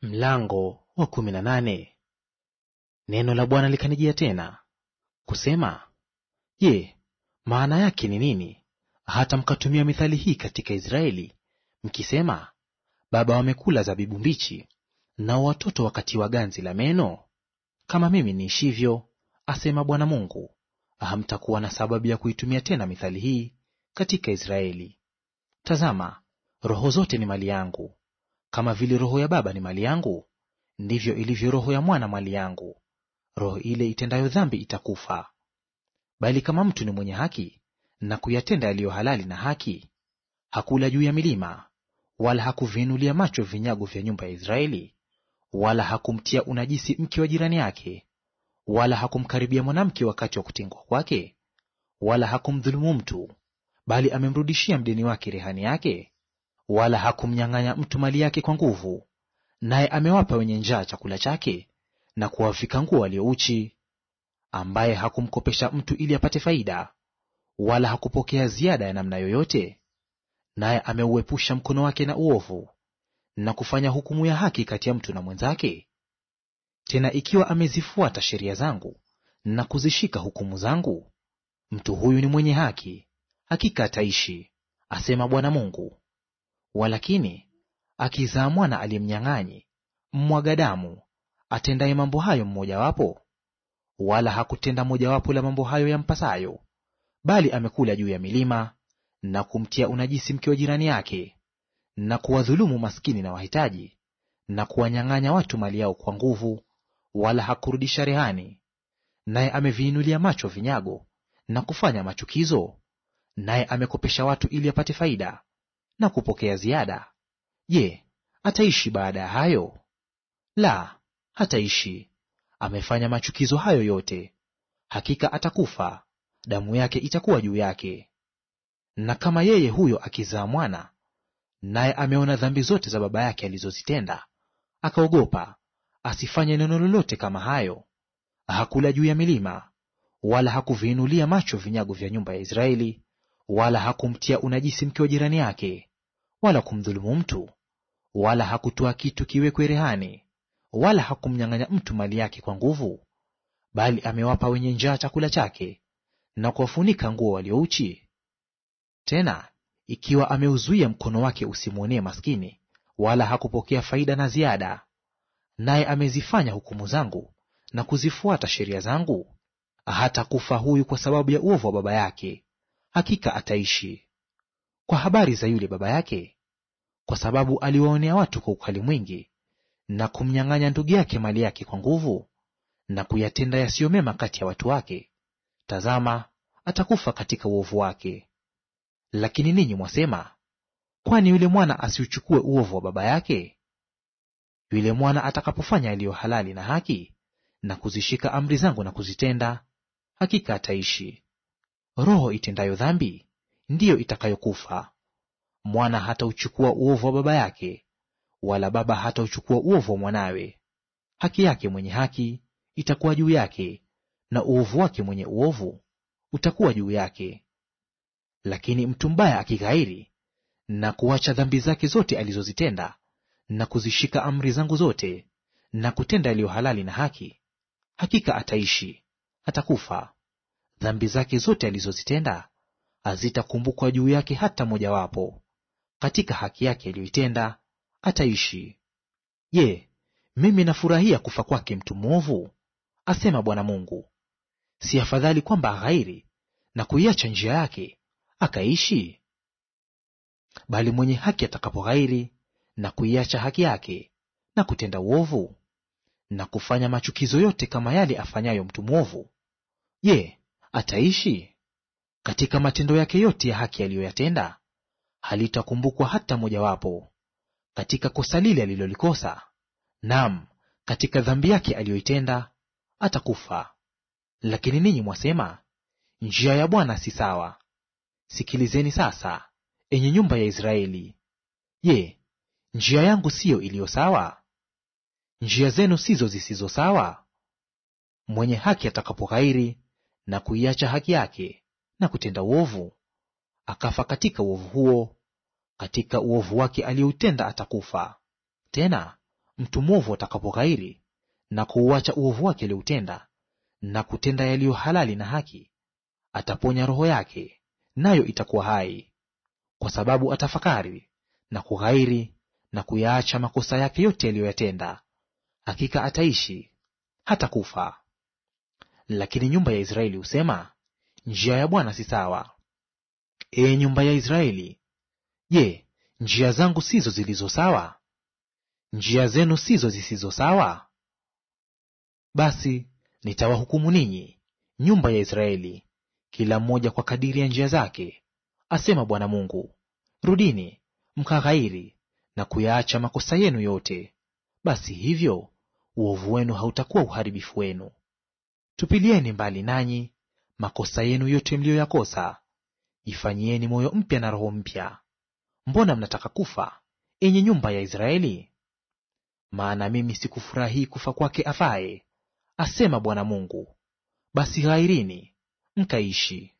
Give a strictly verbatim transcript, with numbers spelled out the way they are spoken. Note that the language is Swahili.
Mlango wa kumi na nane. Neno la Bwana likanijia tena kusema, Je, maana yake ni nini, hata mkatumia mithali hii katika Israeli, mkisema, baba wamekula zabibu mbichi, nao watoto wakatiwa ganzi la meno? Kama mimi niishivyo, asema Bwana Mungu, hamtakuwa na sababu ya kuitumia tena mithali hii katika Israeli. Tazama, roho zote ni mali yangu. Kama vile roho ya baba ni mali yangu, ndivyo ilivyo roho ya mwana mali yangu. Roho ile itendayo dhambi itakufa. Bali kama mtu ni mwenye haki na kuyatenda yaliyo halali na haki, hakula juu ya milima, wala hakuviinulia macho vinyago vya nyumba ya Israeli, wala hakumtia unajisi mke wa jirani yake, wala hakumkaribia mwanamke wakati wa kutengwa kwake, wala hakumdhulumu mtu, bali amemrudishia mdeni wake rehani yake, wala hakumnyang'anya mtu mali yake kwa nguvu, naye amewapa wenye njaa chakula chake, na kuwavika nguo walio uchi, ambaye hakumkopesha mtu ili apate faida, wala hakupokea ziada ya namna yoyote, naye ameuepusha mkono wake na uovu, na kufanya hukumu ya haki kati ya mtu na mwenzake. Tena ikiwa amezifuata sheria zangu na kuzishika hukumu zangu, mtu huyu ni mwenye haki, hakika ataishi, asema Bwana Mungu. Walakini akizaa mwana aliyemnyang'anyi, mmwaga damu, atendaye mambo hayo mmojawapo, wala hakutenda mojawapo la mambo hayo yampasayo, bali amekula juu ya milima, na kumtia unajisi mke wa jirani yake, na kuwadhulumu maskini na wahitaji, na kuwanyang'anya watu mali yao kwa nguvu, wala hakurudisha rehani, naye ameviinulia macho vinyago na kufanya machukizo, naye amekopesha watu ili apate faida na kupokea ziada, je, ataishi baada ya hayo? La, hataishi. Amefanya machukizo hayo yote, hakika atakufa, damu yake itakuwa juu yake. Na kama yeye huyo akizaa mwana, naye ameona dhambi zote za baba yake alizozitenda, akaogopa asifanye neno lolote kama hayo, hakula juu ya milima, wala hakuviinulia macho vinyago vya nyumba ya Israeli, wala hakumtia unajisi mke wa jirani yake, wala kumdhulumu mtu, wala hakutoa kitu kiwekwe rehani, wala hakumnyang'anya mtu mali yake kwa nguvu, bali amewapa wenye njaa chakula chake, na kuwafunika nguo walio uchi. Tena ikiwa ameuzuia mkono wake usimwonee maskini, wala hakupokea faida na ziada, naye amezifanya hukumu zangu na kuzifuata sheria zangu, hata kufa huyu kwa sababu ya uovu wa baba yake, hakika ataishi. Kwa habari za yule baba yake, kwa sababu aliwaonea watu kwa ukali mwingi, na kumnyang'anya ndugu yake mali yake kwa nguvu, na kuyatenda yasiyo mema kati ya watu wake, tazama, atakufa katika uovu wake. Lakini ninyi mwasema, kwani yule mwana asiuchukue uovu wa baba yake? Yule mwana atakapofanya yaliyo halali na haki, na kuzishika amri zangu na kuzitenda, hakika ataishi. Roho itendayo dhambi ndiyo itakayokufa. Mwana hatauchukua uovu wa baba yake, wala baba hatauchukua uovu wa mwanawe. Haki yake mwenye haki itakuwa juu yake, na uovu wake mwenye uovu utakuwa juu yake. Lakini mtu mbaya akighairi na kuacha dhambi zake zote alizozitenda, na kuzishika amri zangu zote, na kutenda yaliyo halali na haki, hakika ataishi, hatakufa. Dhambi zake zote alizozitenda hazitakumbukwa juu yake hata mojawapo. Katika haki yake aliyoitenda ataishi. Je, mimi nafurahia kufa kwake mtu mwovu? Asema Bwana Mungu. Si afadhali kwamba aghairi na kuiacha njia yake akaishi? Bali mwenye haki atakapoghairi na kuiacha haki yake, na kutenda uovu, na kufanya machukizo yote kama yale afanyayo mtu mwovu, je, ataishi? Katika matendo yake yote ya haki aliyoyatenda, halitakumbukwa hata mojawapo. Katika kosa lile alilolikosa, naam, katika dhambi yake aliyoitenda, atakufa. Lakini ninyi mwasema, njia ya Bwana si sawa. Sikilizeni sasa, enyi nyumba ya Israeli. Je, njia yangu siyo iliyo sawa? Njia zenu sizo zisizo sawa? Mwenye haki atakapoghairi na kuiacha haki yake na kutenda uovu, akafa katika uovu huo, katika uovu wake aliyoutenda atakufa. Tena mtu mwovu atakapoghairi na kuuacha uovu wake alioutenda, na kutenda yaliyo halali na haki, ataponya roho yake, nayo itakuwa hai, kwa sababu atafakari na kughairi na kuyaacha makosa yake yote aliyoyatenda. Hakika ataishi hata kufa. Lakini nyumba ya Israeli husema, njia ya Bwana si sawa. Ee nyumba ya Israeli, je, njia zangu sizo zilizo sawa? Njia zenu sizo zisizo sawa? Basi nitawahukumu ninyi, nyumba ya Israeli, kila mmoja kwa kadiri ya njia zake, asema Bwana Mungu. Rudini mkaghairi na kuyaacha makosa yenu yote, basi hivyo uovu wenu hautakuwa uharibifu wenu. Tupilieni mbali nanyi makosa yenu yote mliyoyakosa, jifanyieni moyo mpya na roho mpya. Mbona mnataka kufa, enyi nyumba ya Israeli? Maana mimi sikufurahii kufa kwake afaye, asema Bwana Mungu. Basi ghairini mkaishi.